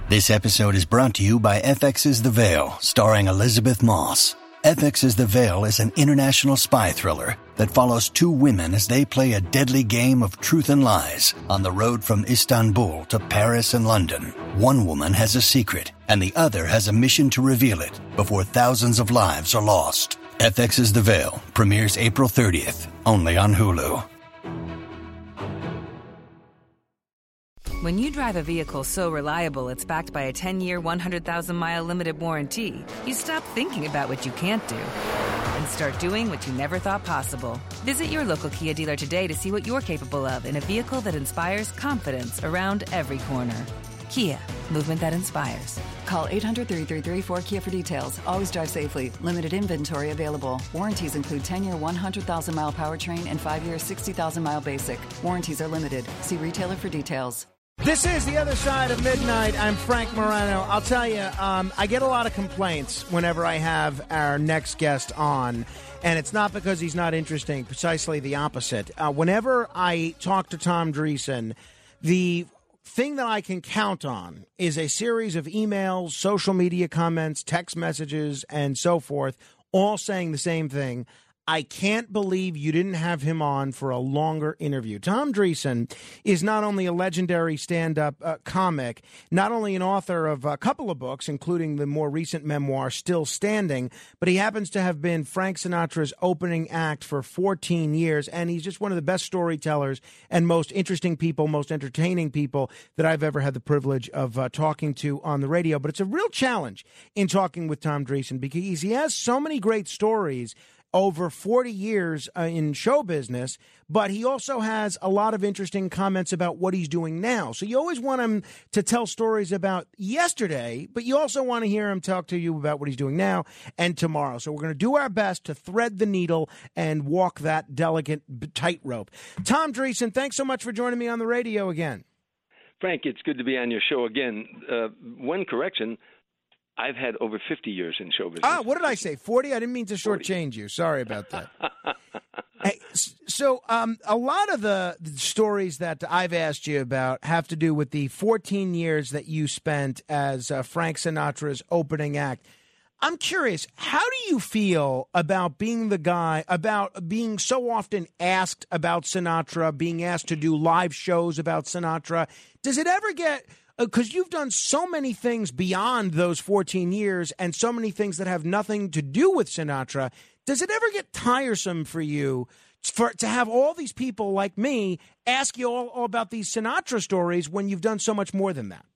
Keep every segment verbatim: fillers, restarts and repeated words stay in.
This episode is brought to you by F X's The Veil, starring Elizabeth Moss. F X's The Veil is an international spy thriller that follows two women as they play a deadly game of truth and lies on the road from Istanbul to Paris and London. One woman has a secret, and the other has a mission to reveal it before thousands of lives are lost. F X's The Veil premieres April thirtieth, only on Hulu. When you drive a vehicle so reliable it's backed by a ten-year, one hundred thousand mile limited warranty, you stop thinking about what you can't do and start doing what you never thought possible. Visit your local Kia dealer today to see what you're capable of in a vehicle that inspires confidence around every corner. Kia, movement that inspires. Call eight hundred, three three three, four K I A for details. Always drive safely. Limited inventory available. Warranties include ten-year, one hundred thousand mile powertrain and five-year, sixty thousand mile basic. Warranties are limited. See retailer for details. This is The Other Side of Midnight. I'm Frank Morano. I'll tell you, um, I get a lot of complaints whenever I have our next guest on, and it's not because he's not interesting, precisely the opposite. Uh, whenever I talk to Tom Dreesen, the thing that I can count on is a series of emails, social media comments, text messages, and so forth, all saying the same thing. I can't believe you didn't have him on for a longer interview. Tom Dreesen is not only a legendary stand-up uh, comic, not only an author of a couple of books, including the more recent memoir, Still Standing, but he happens to have been Frank Sinatra's opening act for fourteen years, and he's just one of the best storytellers and most interesting people, most entertaining people that I've ever had the privilege of uh, talking to on the radio. But it's a real challenge in talking with Tom Dreesen because he has so many great stories over forty years uh, in show business, but he also has a lot of interesting comments about what he's doing now. So you always want him to tell stories about yesterday, but you also want to hear him talk to you about what he's doing now and tomorrow. So we're going to do our best to thread the needle and walk that delicate tightrope. Tom Dreesen, thanks so much for joining me on the radio again. Frank, it's good to be on your show again. Uh, one correction. I've had over fifty years in show business. Ah, what did I say? forty? I didn't mean to shortchange you. Sorry about that. Hey, so um, a lot of the stories that I've asked you about have to do with the fourteen years that you spent as uh, Frank Sinatra's opening act. I'm curious, how do you feel about being the guy, about being so often asked about Sinatra, being asked to do live shows about Sinatra? Does it ever get... Because you've done so many things beyond those fourteen years and so many things that have nothing to do with Sinatra. Does it ever get tiresome for you for to have all these people like me ask you all, all about these Sinatra stories when you've done so much more than that?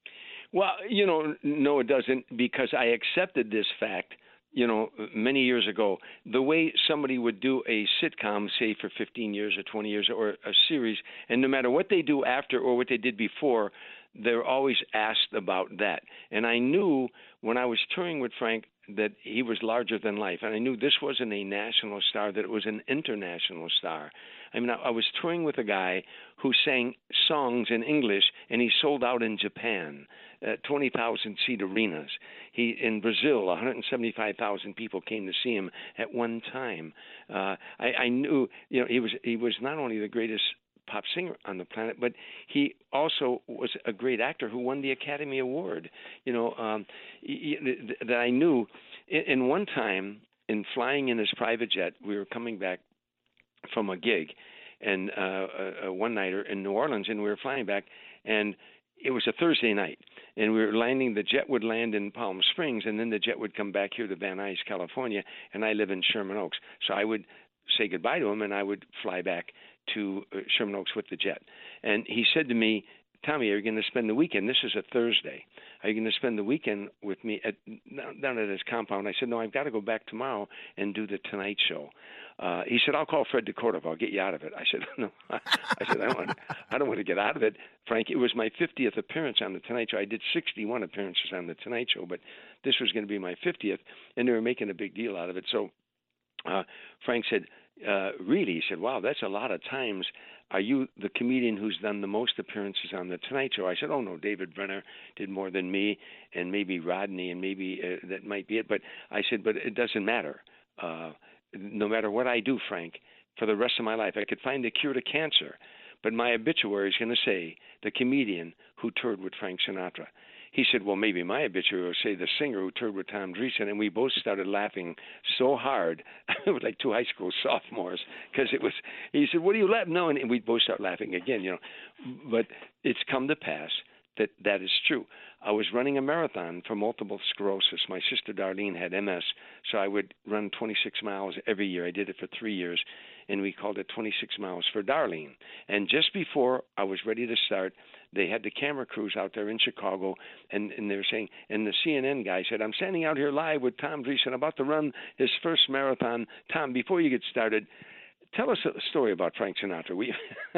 Well, you know, no, it doesn't, because I accepted this fact, you know, many years ago. The way somebody would do a sitcom, say, for fifteen years or twenty years or a series, and no matter what they do after or what they did before, they're always asked about that. And I knew when I was touring with Frank that he was larger than life. And I knew this wasn't a national star, that it was an international star. I mean, I, I was touring with a guy who sang songs in English, and he sold out in Japan, uh, twenty thousand seat arenas. He in Brazil, one hundred seventy-five thousand people came to see him at one time. Uh, I, I knew, you know, he was he was not only the greatest pop singer on the planet, but he also was a great actor who won the Academy Award. You know, um, that I knew. In one time, in flying in his private jet, we were coming back from a gig, and uh, a, a one-nighter in New Orleans, and we were flying back, and it was a Thursday night, and we were landing. The jet would land in Palm Springs, and then the jet would come back here to Van Nuys, California, and I live in Sherman Oaks, so I would say goodbye to him, and I would fly back to uh, Sherman Oaks with the jet. And he said to me, Tommy, are you going to spend the weekend? This is a Thursday. Are you going to spend the weekend with me at, down at his compound? I said, no, I've got to go back tomorrow and do the Tonight Show. Uh, he said, I'll call Fred DeCordova. I'll get you out of it. I said, no. I said, I don't, want, I don't want to get out of it. Frank, it was my fiftieth appearance on the Tonight Show. I did sixty-one appearances on the Tonight Show, but this was going to be my fiftieth, and they were making a big deal out of it. So uh, Frank said, Uh, really? He said, wow, that's a lot of times. Are you the comedian who's done the most appearances on The Tonight Show? I said, oh, no, David Brenner did more than me, and maybe Rodney, and maybe uh, that might be it. But I said, but it doesn't matter. Uh, no matter what I do, Frank, for the rest of my life, I could find a cure to cancer, but my obituary is going to say the comedian who toured with Frank Sinatra. He said, well, maybe my obituary will say the singer who toured with Tom Dreesen. And we both started laughing so hard. It was like two high school sophomores because it was, he said, what are you laughing? No, and we both start laughing again, you know. But it's come to pass that that is true. I was running a marathon for multiple sclerosis. My sister Darlene had M S, so I would run twenty-six miles every year. I did it for three years, and we called it twenty-six miles for Darlene. And just before I was ready to start, they had the camera crews out there in Chicago, and, and they were saying, and the C N N guy said, I'm standing out here live with Tom Dreesen, about to run his first marathon. Tom, before you get started, tell us a story about Frank Sinatra. We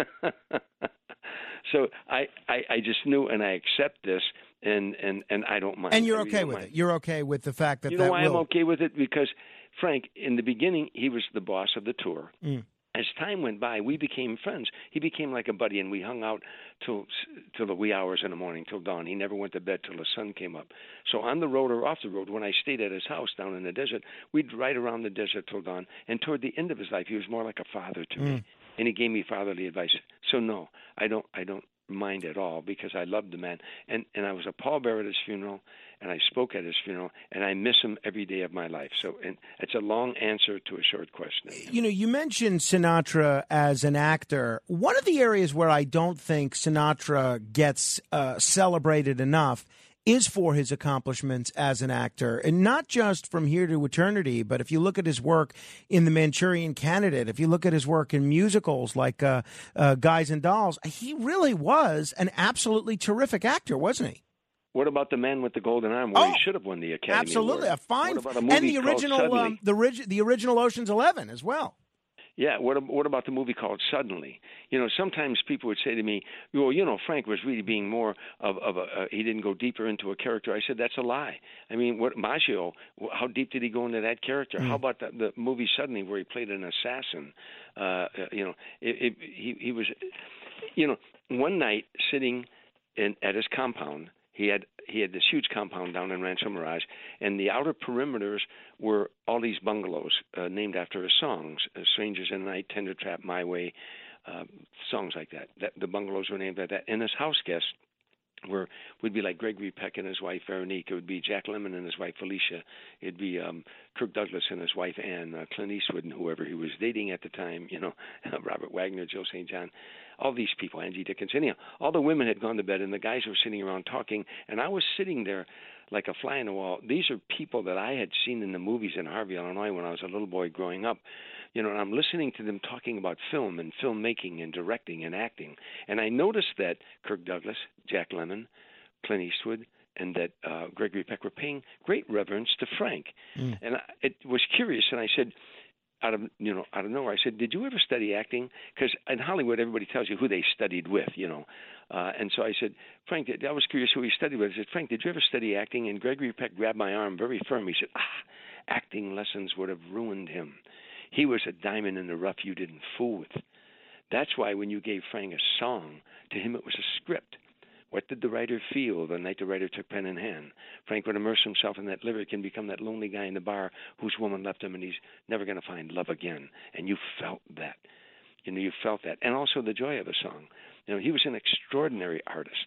So I, I, I just knew, and I accept this, and, and, and I don't mind. And you're I really okay with mind. it. You're okay with the fact that you know that why will... I'm okay with it? Because Frank, in the beginning, he was the boss of the tour. Mm. As time went by, we became friends. He became like a buddy, and we hung out till till the wee hours in the morning, till dawn. He never went to bed till the sun came up. So on the road or off the road, when I stayed at his house down in the desert, we'd ride around the desert till dawn. And toward the end of his life, he was more like a father to Mm. me, and he gave me fatherly advice. So no, I don't, I don't mind at all because I loved the man. And and I was a pallbearer at his funeral, and I spoke at his funeral, and I miss him every day of my life. So and it's a long answer to a short question. You know, you mentioned Sinatra as an actor. One of the areas where I don't think Sinatra gets uh, celebrated enough is for his accomplishments as an actor, and not just From Here to Eternity, but if you look at his work in The Manchurian Candidate, if you look at his work in musicals like uh, uh, Guys and Dolls, he really was an absolutely terrific actor, wasn't he? What about The Man with the Golden Arm, where Oh, he should have won the Academy absolutely, Award? a fine, What about a movie and the called original, Suddenly? um, the, orig- the original Ocean's Eleven as well. Yeah, what what about the movie called Suddenly? You know, sometimes people would say to me, well, you know, Frank was really being more of, of a, uh, he didn't go deeper into a character. I said, that's a lie. I mean, what Maggio, how deep did he go into that character? Mm. How about the, the movie Suddenly where he played an assassin? Uh, you know, it, it, he, he was, you know, one night sitting in, at his compound, He had he had this huge compound down in Rancho Mirage, and the outer perimeters were all these bungalows uh, named after his songs, uh, Strangers in the Night, Tender Trap, My Way, uh, songs like that. that. The bungalows were named like that. And his house guests were would be like Gregory Peck and his wife Veronique. It would be Jack Lemmon and his wife Felicia. It'd be um, Kirk Douglas and his wife Ann, uh, Clint Eastwood and whoever he was dating at the time, you know, Robert Wagner, Joe Saint John. All these people, Angie Dickinson. Anyhow, all the women had gone to bed, and the guys were sitting around talking, and I was sitting there like a fly on the wall. These are people that I had seen in the movies in Harvey, Illinois when I was a little boy growing up. You know, and I'm listening to them talking about film and filmmaking and directing and acting. And I noticed that Kirk Douglas, Jack Lemmon, Clint Eastwood, and that uh, Gregory Peck were paying great reverence to Frank. Mm. And I, it was curious, and I said, out of you know out of nowhere, I said, did you ever study acting? Because in Hollywood, everybody tells you who they studied with, you know. Uh, and so I said, Frank, I was curious who he studied with. I said, Frank, did you ever study acting? And Gregory Peck grabbed my arm very firm. He said, ah, acting lessons would have ruined him. He was a diamond in the rough you didn't fool with. That's why when you gave Frank a song, to him it was a script. What did the writer feel the night the writer took pen in hand? Frank would immerse himself in that lyric and become that lonely guy in the bar whose woman left him and he's never going to find love again. And you felt that. You know, you felt that. And also the joy of a song. You know, he was an extraordinary artist.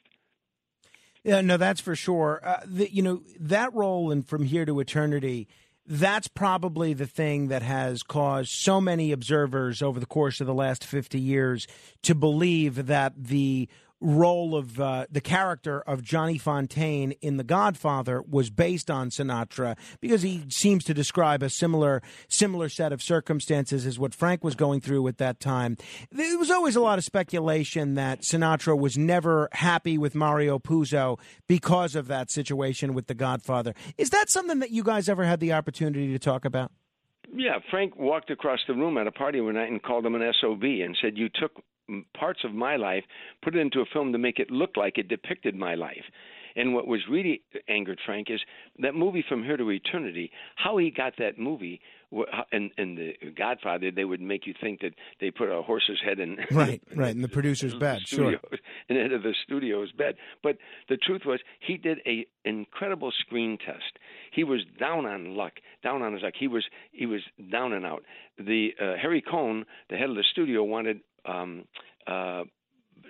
Yeah, no, that's for sure. Uh, the, you know, that role in From Here to Eternity, that's probably the thing that has caused so many observers over the course of the last fifty years to believe that the role of uh, the character of Johnny Fontaine in The Godfather was based on Sinatra, because he seems to describe a similar similar set of circumstances as what Frank was going through at that time. There was always a lot of speculation that Sinatra was never happy with Mario Puzo because of that situation with The Godfather. Is that something that you guys ever had the opportunity to talk about? Yeah, Frank walked across the room at a party one night and called him an S O B and said, you took parts of my life, put it into a film to make it look like it depicted my life. And what was really angered Frank is that movie From Here to Eternity, how he got that movie, and, and The Godfather, they would make you think that they put a horse's head in. Right, right, in the producer's bed, studio, sure. In the head of the studio's bed. But the truth was, he did a incredible screen test. He was down on luck, down on his luck. He was, he was down and out. The uh, Harry Cohn, the head of the studio, wanted um, uh,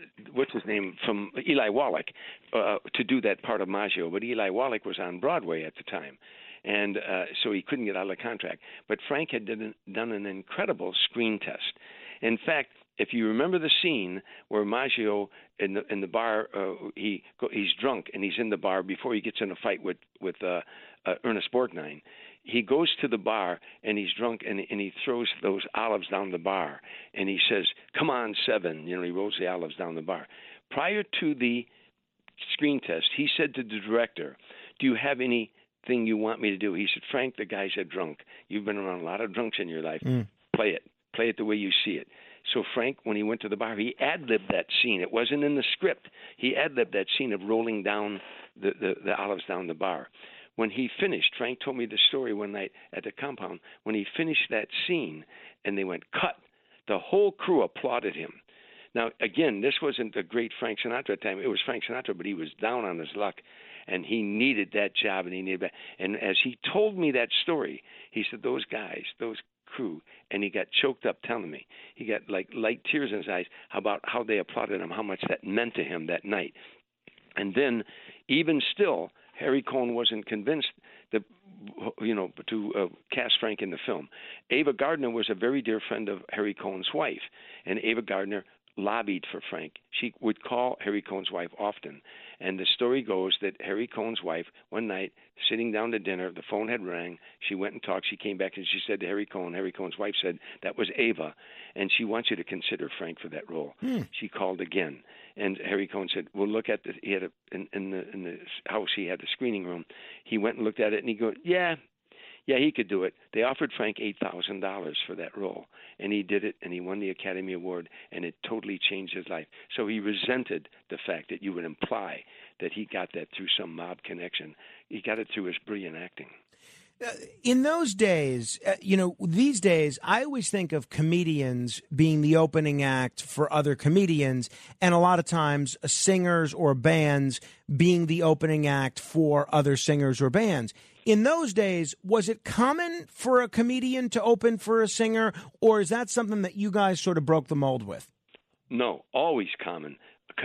what's his name, from Eli Wallach uh, to do that part of Maggio. But Eli Wallach was on Broadway at the time. And uh, so he couldn't get out of the contract. But Frank had done, done an incredible screen test. In fact, if you remember the scene where Maggio in the in the bar, uh, he he's drunk and he's in the bar before he gets in a fight with with uh, uh, Ernest Borgnine. He goes to the bar and he's drunk and and he throws those olives down the bar and he says, "Come on, seven." You know, he rolls the olives down the bar. Prior to the screen test, he said to the director, "Do you have anything you want me to do?" He said, "Frank, the guys are drunk. You've been around a lot of drunks in your life. Mm. Play it. Play it the way you see it." So Frank, when he went to the bar, he ad-libbed that scene. It wasn't in the script. He ad-libbed that scene of rolling down the, the, the olives down the bar. When he finished, Frank told me the story one night at the compound. When he finished that scene and they went, cut, the whole crew applauded him. Now, again, this wasn't the great Frank Sinatra time. It was Frank Sinatra, but he was down on his luck, and he needed that job, and he needed that. And as he told me that story, he said, those guys, those crew, and he got choked up telling me. He got like light tears in his eyes about how they applauded him, how much that meant to him that night. And then, even still, Harry Cohn wasn't convinced that, you know, to uh, cast Frank in the film. Ava Gardner was a very dear friend of Harry Cohn's wife, and Ava Gardner lobbied for Frank. She would call Harry Cohn's wife often. And the story goes that Harry Cohn's wife, one night, sitting down to dinner, the phone had rang. She went and talked. She came back and she said to Harry Cohn, Harry Cohn's wife said, that was Ava, and she wants you to consider Frank for that role. Hmm. She called again. And Harry Cohn said, well, look at the, he had a, in, in the in the house, he had the screening room. He went and looked at it, and he goes, yeah, yeah, he could do it. They offered Frank eight thousand dollars for that role, and he did it, and he won the Academy Award, and it totally changed his life. So he resented the fact that you would imply that he got that through some mob connection. He got it through his brilliant acting. Uh, in those days, uh, you know, these days, I always think of comedians being the opening act for other comedians, and a lot of times uh, singers or bands being the opening act for other singers or bands. In those days, was it common for a comedian to open for a singer, or is that something that you guys sort of broke the mold with? No, always common.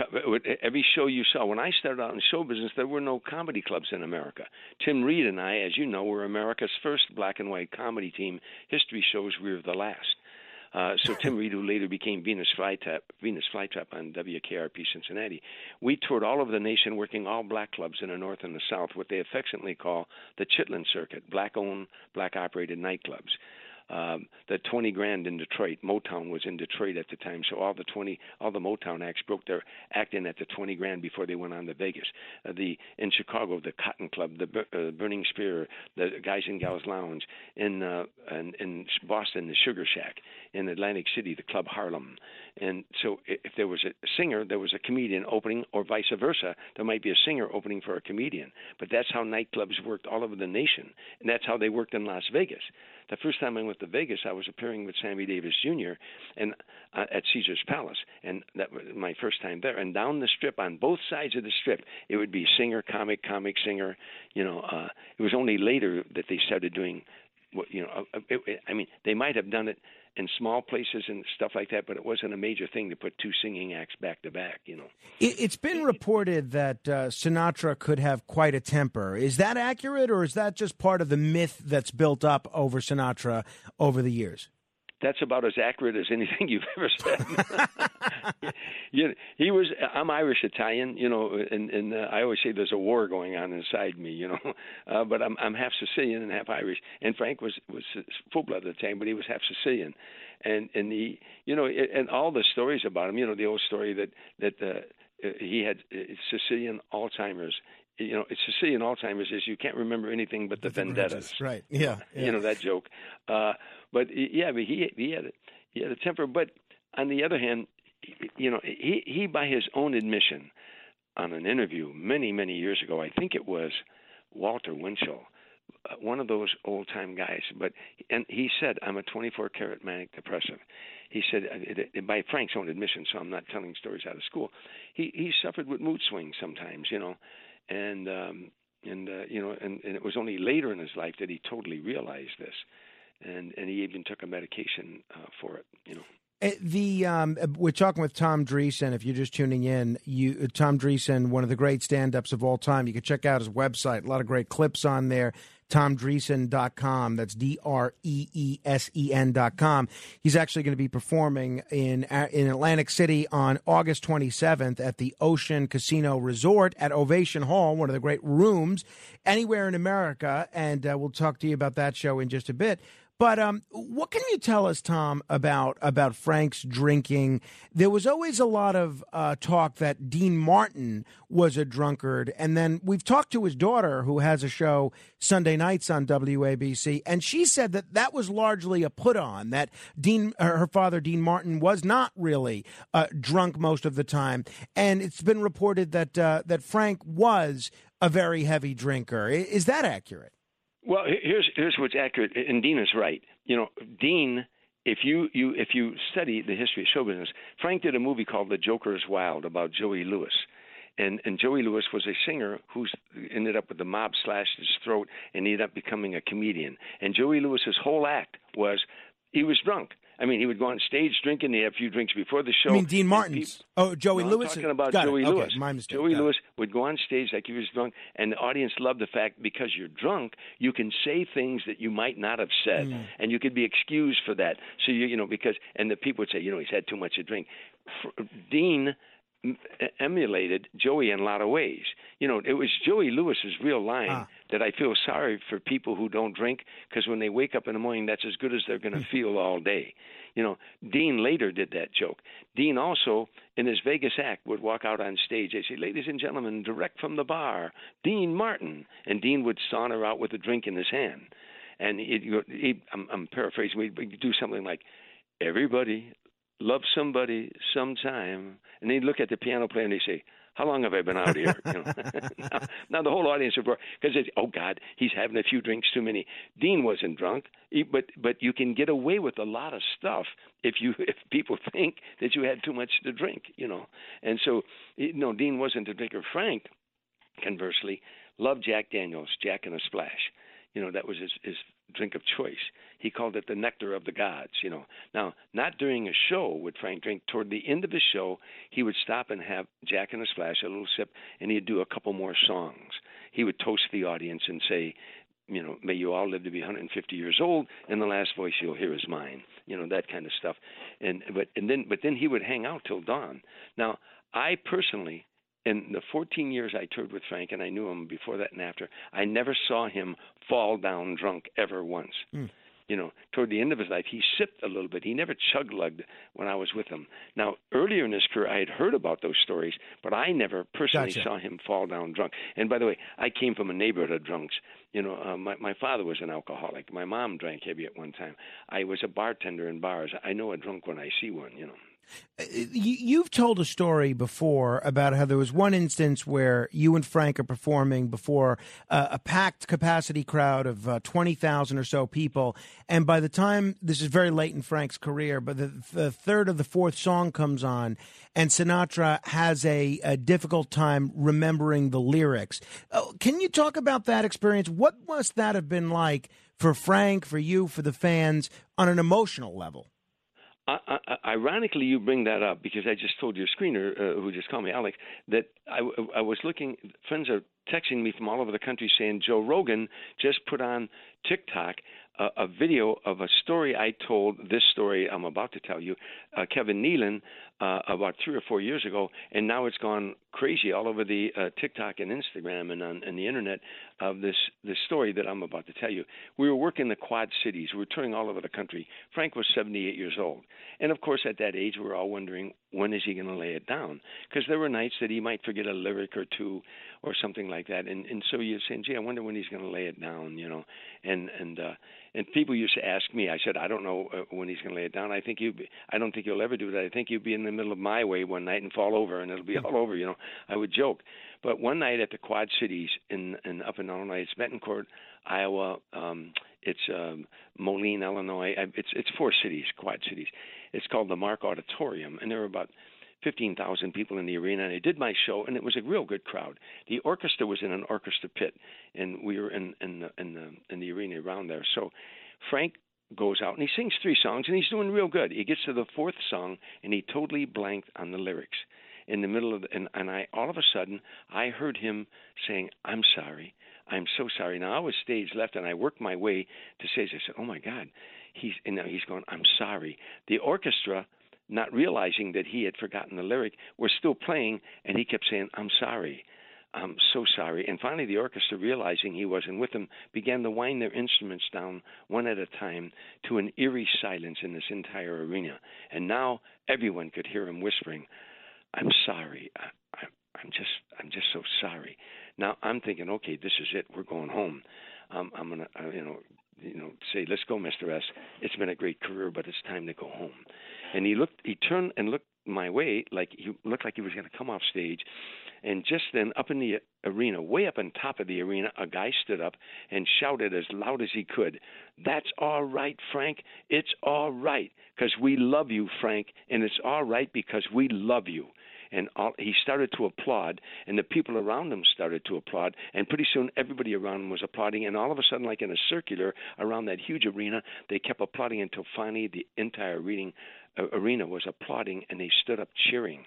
Every show you saw, when I started out in show business, there were no comedy clubs in America. Tim Reed and I, as you know, were America's first black and white comedy team. History shows we were the last. Uh, so Tim Reed, who later became Venus Flytrap, Venus Flytrap on W K R P Cincinnati, we toured all over the nation working all black clubs in the North and the South, what they affectionately call the Chitlin Circuit, black-owned, black-operated nightclubs. Um, the twenty Grand in Detroit, Motown was in Detroit at the time, so all the twenty, all the Motown acts broke their act in at the twenty Grand before they went on to Vegas. Uh, the in Chicago, the Cotton Club, the uh, Burning Spear, the Guys and Gals Lounge. In uh, in, in Boston, the Sugar Shack. In Atlantic City, the Club Harlem. And so, if there was a singer, there was a comedian opening, or vice versa. There might be a singer opening for a comedian. But that's how nightclubs worked all over the nation, and that's how they worked in Las Vegas. The first time I went to Vegas, I was appearing with Sammy Davis Junior and uh, at Caesar's Palace, and that was my first time there. And down the strip, on both sides of the strip, it would be singer, comic, comic, singer. You know, uh, it was only later that they started doing what you know. It, it, I mean, they might have done it in small places and stuff like that, but it wasn't a major thing to put two singing acts back to back, you know. It's been reported that uh, Sinatra could have quite a temper. Is that accurate, or is that just part of the myth that's built up over Sinatra over the years? That's about as accurate as anything you've ever said. you know, he was. I'm Irish Italian, you know, and, and uh, I always say there's a war going on inside me, you know. Uh, but I'm I'm half Sicilian and half Irish. And Frank was was full blood at the time, but he was half Sicilian. And and he, you know, and all the stories about him, you know, the old story that that uh, he had Sicilian Alzheimer's. You know, it's Sicilian Alzheimer's is you can't remember anything but the, the vendettas. Right. Yeah, yeah. You know that joke. Uh, but yeah, but he he had a, he had a temper. But on the other hand, you know, he he by his own admission, on an interview many many years ago, I think it was Walter Winchell, uh, one of those old time guys. But and he said, I'm a twenty-four karat manic depressive. He said, uh, by Frank's own admission, so I'm not telling stories out of school. He he suffered with mood swings sometimes, you know. And um, and uh, you know, and, and it was only later in his life that he totally realized this, and and he even took a medication uh, for it. You know. Uh, The um, uh, we're talking with Tom Dreesen. If you're just tuning in, you uh, Tom Dreesen, one of the great stand-ups of all time. You can check out his website. A lot of great clips on there. tom dreesen dot com. That's D R E E S E N dot com. He's actually going to be performing in uh, in Atlantic City on August twenty-seventh at the Ocean Casino Resort at Ovation Hall, one of the great rooms anywhere in America. And uh, we'll talk to you about that show in just a bit. But um, what can you tell us, Tom, about about Frank's drinking? There was always a lot of uh, talk that Dean Martin was a drunkard. And then we've talked to his daughter, who has a show Sunday nights on W A B C, and she said that that was largely a put-on, that Dean, her father, Dean Martin, was not really uh, drunk most of the time. And it's been reported that uh, that Frank was a very heavy drinker. Is that accurate? Well, here's here's what's accurate, and Dean is right. You know, Dean, if you, you if you study the history of show business, Frank did a movie called The Joker is Wild about Joey Lewis. And and Joey Lewis was a singer who ended up with the mob slashed his throat and ended up becoming a comedian. And Joey Lewis's whole act was he was drunk. I mean, he would go on stage drinking. He had a few drinks before the show. I mean, Dean Martin's. People, oh, Joey no, Lewis. I'm talking about Got Joey it. Okay, Lewis. my mistake. Joey Got Lewis it. would go on stage like he was drunk, and the audience loved the fact because you're drunk, you can say things that you might not have said, mm. and you could be excused for that. So you, you know, because and the people would say, you know, he's had too much to drink. Dean emulated Joey in a lot of ways. You know, it was Joey Lewis's real line ah. that I feel sorry for people who don't drink, because when they wake up in the morning, that's as good as they're going to feel all day. You know, Dean later did that joke. Dean also, in his Vegas act, would walk out on stage and say, "Ladies and gentlemen, direct from the bar, Dean Martin." And Dean would saunter out with a drink in his hand. And he, he, I'm, I'm paraphrasing, we'd do something like, "Everybody love somebody sometime." And he'd look at the piano player and he'd say, "How long have I been out here?" You know? now, now the whole audience would, because it's, "Oh God, he's having a few drinks too many." Dean wasn't drunk, he, but but you can get away with a lot of stuff if you if people think that you had too much to drink, you know. And so, you know, Dean wasn't a drinker. Frank, conversely, loved Jack Daniels, Jack and a Splash. You know, that was his, his drink of choice. He called it the nectar of the gods, you know. Now, not during a show would Frank drink. Toward the end of his show, he would stop and have Jack and a Splash, a little sip, and he'd do a couple more songs. He would toast the audience and say, you know, "May you all live to be one hundred fifty years old, and the last voice you'll hear is mine." You know, that kind of stuff. And but and then but then he would hang out till dawn. Now, I personally, in the fourteen years I toured with Frank, and I knew him before that and after, I never saw him fall down drunk ever once. Mm. You know, toward the end of his life, he sipped a little bit. He never chug-lugged when I was with him. Now, earlier in his career, I had heard about those stories, but I never personally Gotcha. saw him fall down drunk. And by the way, I came from a neighborhood of drunks. You know, uh, my, my father was an alcoholic. My mom drank heavy at one time. I was a bartender in bars. I know a drunk when I see one, you know. You've told a story before about how there was one instance where you and Frank are performing before uh, a packed capacity crowd of uh, twenty thousand or so people. And by the time, this is very late in Frank's career, but the, the third or the fourth song comes on and Sinatra has a, a difficult time remembering the lyrics. Uh, can you talk about that experience? What must that have been like for Frank, for you, for the fans on an emotional level? Uh, uh, ironically, you bring that up because I just told your screener, uh, who just called me, Alex, that I, I was looking, friends are texting me from all over the country saying Joe Rogan just put on TikTok uh, a video of a story I told, this story I'm about to tell you, uh, Kevin Nealon, uh, about three or four years ago, and now it's gone crazy all over the uh, TikTok and Instagram and on and the internet of this, this story that I'm about to tell you. We were working the Quad Cities. We were touring all over the country. Frank was seventy-eight years old. And, of course, at that age, we were all wondering, when is he going to lay it down? Because there were nights that he might forget a lyric or two or something like that. And and so you're saying, gee, I wonder when he's going to lay it down, you know. And and uh, and people used to ask me. I said, I don't know uh, when he's going to lay it down. I think you. I don't think you'll ever do that. I think you'll be in the middle of My Way one night and fall over, and it'll be all over, you know. I would joke. But one night at the Quad Cities in, in up in Illinois, it's Betancourt, Iowa. Um, it's um, Moline, Illinois. It's it's four cities, Quad Cities. It's called the Mark Auditorium, and there were about fifteen thousand people in the arena, and I did my show, and it was a real good crowd. The orchestra was in an orchestra pit, and we were in in the in the, in the arena around there. So Frank goes out and he sings three songs and he's doing real good. He gets to the fourth song and he totally blanked on the lyrics in the middle of the, and, and I all of a sudden I heard him saying, "I'm sorry, I'm so sorry." Now I was stage left and I worked my way to stage. I said, "Oh my God," he's and now he's going, "I'm sorry." The orchestra, not realizing that he had forgotten the lyric, were still playing and he kept saying, "I'm sorry. I'm so sorry." And finally the orchestra, realizing he wasn't with them, began to wind their instruments down one at a time to an eerie silence in this entire arena. And now everyone could hear him whispering, "I'm sorry. I, I, I'm just I'm just so sorry." Now I'm thinking, okay, this is it. We're going home. Um, I'm going to, uh, you know, you know, say, "Let's go, Mister S. It's been a great career, but it's time to go home." And he looked, he turned and looked my way, like he looked like he was going to come off stage. And just then, up in the arena, way up on top of the arena, a guy stood up and shouted as loud as he could, "That's all right, Frank. It's all right, because we love you, Frank, and it's all right because we love you." And all, he started to applaud, and the people around him started to applaud, and pretty soon everybody around him was applauding, and all of a sudden, like in a circular around that huge arena, they kept applauding until finally the entire reading, uh, arena was applauding, and they stood up cheering.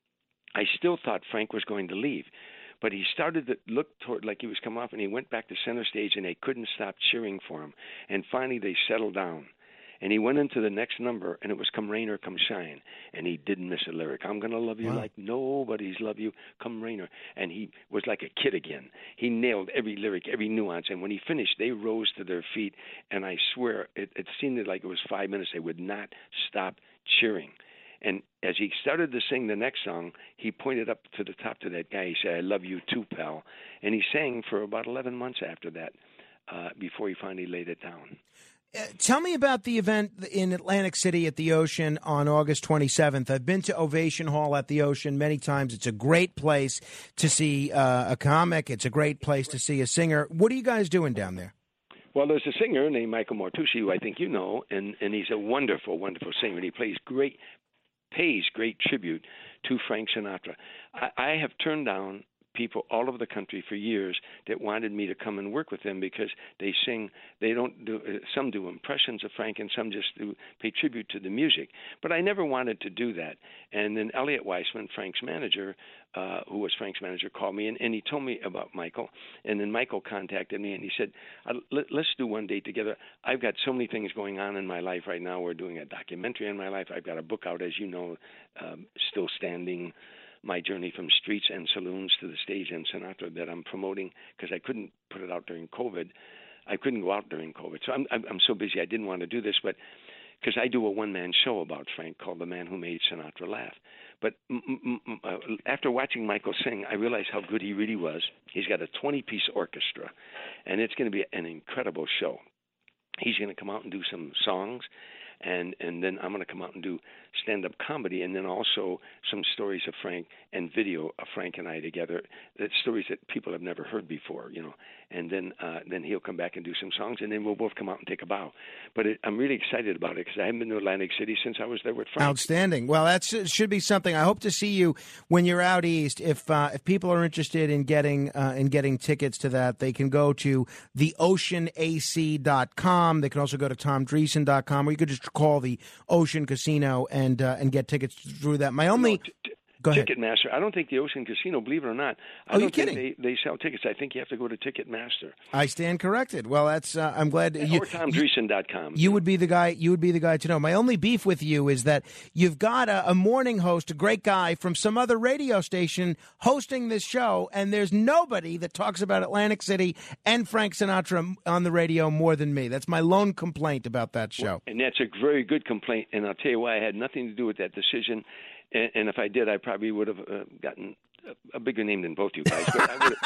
I still thought Frank was going to leave, but he started to look toward like he was coming off, and he went back to center stage, and they couldn't stop cheering for him. And finally they settled down, and he went into the next number, and it was "Come Rain or Come Shine," and he didn't miss a lyric. "I'm going to love you wow. like nobody's love you, come rain or," and he was like a kid again. He nailed every lyric, every nuance, and when he finished, they rose to their feet, and I swear it, it seemed like it was five minutes. They would not stop cheering. And as he started to sing the next song, he pointed up to the top to that guy. He said, "I love you too, pal." And he sang for about eleven months after that uh, before he finally laid it down. Uh, tell me about the event in Atlantic City at the Ocean on August twenty-seventh. I've been to Ovation Hall at the Ocean many times. It's a great place to see uh, a comic. It's a great place to see a singer. What are you guys doing down there? Well, there's a singer named Michael Mortucci, who I think you know, and, and he's a wonderful, wonderful singer. And he plays great pays great tribute to Frank Sinatra. I, I have turned down people all over the country for years that wanted me to come and work with them because they sing, they don't do, some do impressions of Frank and some just do pay tribute to the music. But I never wanted to do that. And then Elliot Weissman, Frank's manager, uh, who was Frank's manager, called me and, and he told me about Michael. And then Michael contacted me and he said, Let, let's do one day together. I've got so many things going on in my life right now. We're doing a documentary on my life. I've got a book out, as you know, um, Still Standing, my journey from streets and saloons to the stage in Sinatra that I'm promoting because I couldn't put it out during COVID. I couldn't go out during COVID. So I'm, I'm, I'm so busy I didn't want to do this, but because I do a one-man show about Frank called The Man Who Made Sinatra Laugh. But mm, mm, mm, uh, after watching Michael sing, I realized how good he really was. He's got a twenty-piece orchestra, and it's going to be an incredible show. He's going to come out and do some songs, and and then I'm going to come out and do stand-up comedy, and then also some stories of Frank and video of Frank and I together, that stories that people have never heard before, you know. And then uh, then he'll come back and do some songs, and then we'll both come out and take a bow. But it, I'm really excited about it because I haven't been to Atlantic City since I was there with Frank. Outstanding. Well, that should be something. I hope to see you when you're out east. If uh, if people are interested in getting uh, in getting tickets to that, they can go to the ocean a c dot com. They can also go to tom dreesen dot com, or you could just call the Ocean Casino and uh, and get tickets through that. My only... No, t- t- Go ahead. Ticketmaster. I don't think the Ocean Casino, believe it or not, I oh, don't you're kidding? think they, they sell tickets. I think you have to go to Ticketmaster. I stand corrected. Well, that's uh, I'm glad. Yeah, you, or tom dreesen dot com. You would be the guy. You would be the guy to know. My only beef with you is that you've got a, a morning host, a great guy from some other radio station, hosting this show, and there's nobody that talks about Atlantic City and Frank Sinatra on the radio more than me. That's my lone complaint about that show. Well, and that's a very good complaint. And I'll tell you why. I had nothing to do with that decision. And, and if I did, I probably would have uh, gotten a, a bigger name than both you guys. But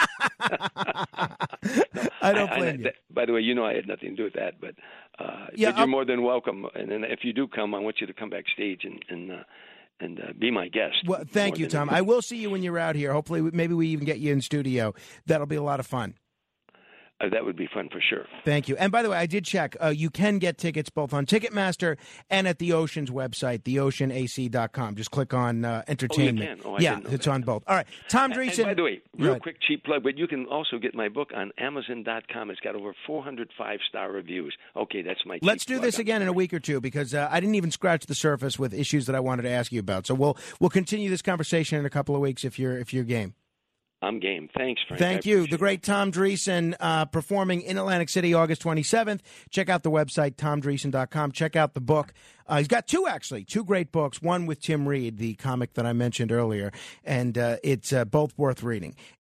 I, no, I don't blame I, I, you. That, by the way, you know I had nothing to do with that. But, uh, yeah, but you're I'll... more than welcome. And then if you do come, I want you to come backstage and and, uh, and uh, be my guest. Well, thank you, Tom. I will see you when you're out here. Hopefully, maybe we even get you in studio. That'll be a lot of fun. Uh, that would be fun for sure. Thank you. And by the way, I did check. Uh, you can get tickets both on Ticketmaster and at the Ocean's website, the ocean a c dot com. Just click on uh, entertainment. Oh, you can? Oh, I yeah, didn't know it's that. on both. All right. Tom And, Dreesen. and by the way, real Right. quick, cheap plug, but you can also get my book on amazon dot com. It's got over four hundred five-star reviews. Okay, that's my cheap Let's do plug. this I'm again in a sorry. week or two because uh, I didn't even scratch the surface with issues that I wanted to ask you about. So we'll we'll continue this conversation in a couple of weeks if you're if you're game. I'm game. Thanks, Frank. Thank I you. appreciate The great Tom Dreesen uh, performing in Atlantic City August twenty-seventh. Check out the website, tom dreesen dot com. Check out the book. Uh, he's got two, actually, two great books, one with Tim Reed, the comic that I mentioned earlier, and uh, it's uh, both worth reading.